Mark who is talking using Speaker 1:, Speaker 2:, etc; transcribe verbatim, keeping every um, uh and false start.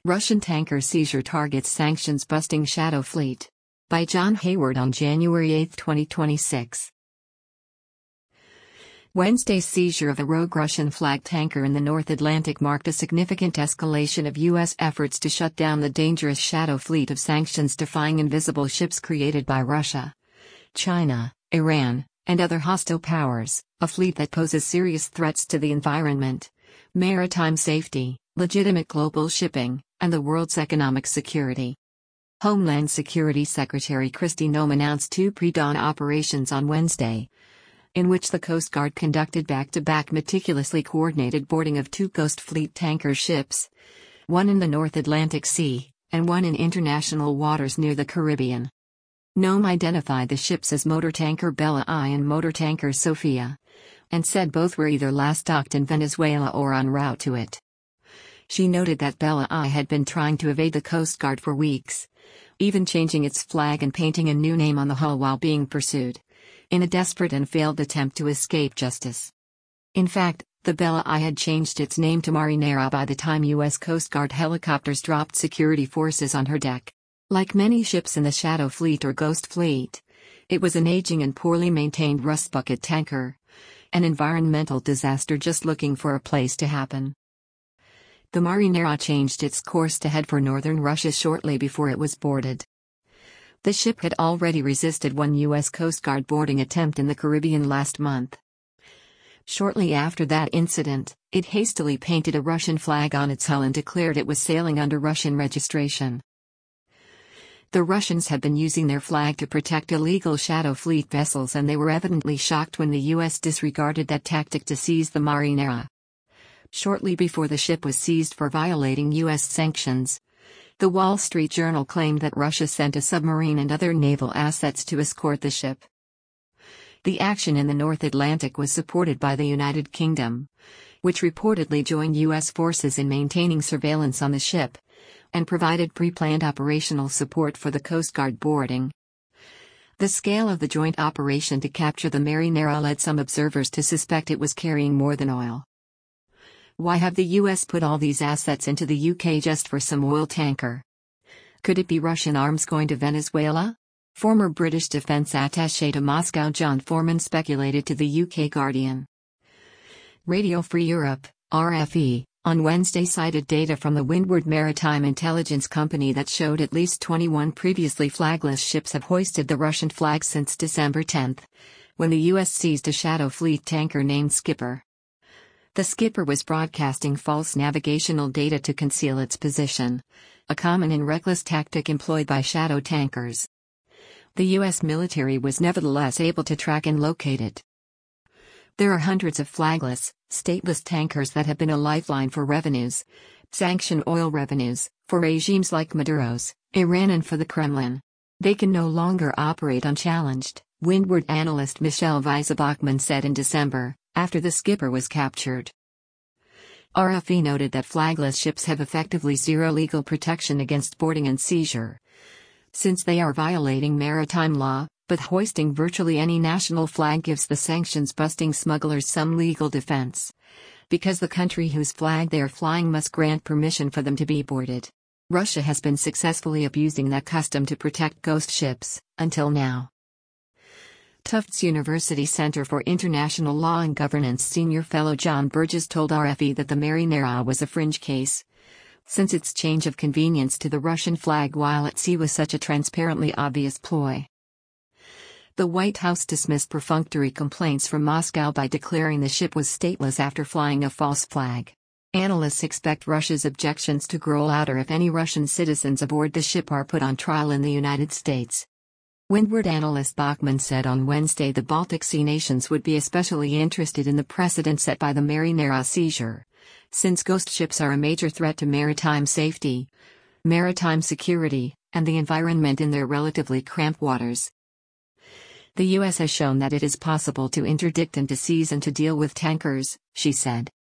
Speaker 1: Russian tanker seizure targets sanctions-busting shadow fleet. By John Hayward on January eighth, twenty twenty-six. Wednesday's seizure of a rogue Russian-flagged tanker in the North Atlantic marked a significant escalation of U S efforts to shut down the dangerous shadow fleet of sanctions-defying invisible ships created by Russia, China, Iran, and other hostile powers, a fleet that poses serious threats to the environment, maritime safety, legitimate global shipping, and the world's economic security. Homeland Security Secretary Kristi Noem announced two pre-dawn operations on Wednesday, in which the Coast Guard conducted back-to-back meticulously coordinated boarding of two Ghost Fleet tanker ships, one in the North Atlantic Sea, and one in international waters near the Caribbean. Noem identified the ships as motor tanker Bella I and motor tanker Sophia, and said both were either last docked in Venezuela or en route to it. She noted that Bella I had been trying to evade the Coast Guard for weeks, even changing its flag and painting a new name on the hull while being pursued, in a desperate and failed attempt to escape justice. In fact, the Bella I had changed its name to Marinera by the time U S Coast Guard helicopters dropped security forces on her deck. Like many ships in the Shadow Fleet or Ghost Fleet, it was an aging and poorly maintained rust bucket tanker, an environmental disaster just looking for a place to happen. The Marinera changed its course to head for northern Russia shortly before it was boarded. The ship had already resisted one U S Coast Guard boarding attempt in the Caribbean last month. Shortly after that incident, it hastily painted a Russian flag on its hull and declared it was sailing under Russian registration. The Russians had been using their flag to protect illegal Shadow Fleet vessels, and they were evidently shocked when the U S disregarded that tactic to seize the Marinera. Shortly before the ship was seized for violating U S sanctions, the Wall Street Journal claimed that Russia sent a submarine and other naval assets to escort the ship. The action in the North Atlantic was supported by the United Kingdom, which reportedly joined U S forces in maintaining surveillance on the ship, and provided pre-planned operational support for the Coast Guard boarding. The scale of the joint operation to capture the Marinera led some observers to suspect it was carrying more than oil. Why have the U S put all these assets into the U K just for some oil tanker? Could it be Russian arms going to Venezuela? Former British defense attaché to Moscow John Foreman speculated to the U K Guardian. Radio Free Europe, R F E, on Wednesday cited data from the Windward Maritime Intelligence Company that showed at least twenty-one previously flagless ships have hoisted the Russian flag since December tenth, when the U S seized a Shadow Fleet tanker named Skipper. The Skipper was broadcasting false navigational data to conceal its position, a common and reckless tactic employed by shadow tankers. The U S military was nevertheless able to track and locate it. There are hundreds of flagless, stateless tankers that have been a lifeline for revenues, sanction oil revenues, for regimes like Maduro's, Iran, and for the Kremlin. They can no longer operate unchallenged, Windward analyst Michelle Weiss-Bachmann said in December, after the Skipper was captured. R F E noted that flagless ships have effectively zero legal protection against boarding and seizure, since they are violating maritime law, but hoisting virtually any national flag gives the sanctions-busting smugglers some legal defense, because the country whose flag they are flying must grant permission for them to be boarded. Russia has been successfully abusing that custom to protect ghost ships, until now. Tufts University Center for International Law and Governance senior fellow John Burgess told R F E that the Marinera was a fringe case, since its change of convenience to the Russian flag while at sea was such a transparently obvious ploy. The White House dismissed perfunctory complaints from Moscow by declaring the ship was stateless after flying a false flag. Analysts expect Russia's objections to grow louder if any Russian citizens aboard the ship are put on trial in the United States. Windward analyst Bachmann said on Wednesday the Baltic Sea nations would be especially interested in the precedent set by the Marinera seizure, since ghost ships are a major threat to maritime safety, maritime security, and the environment in their relatively cramped waters. The U S has shown that it is possible to interdict and to seize and to deal with tankers, she said.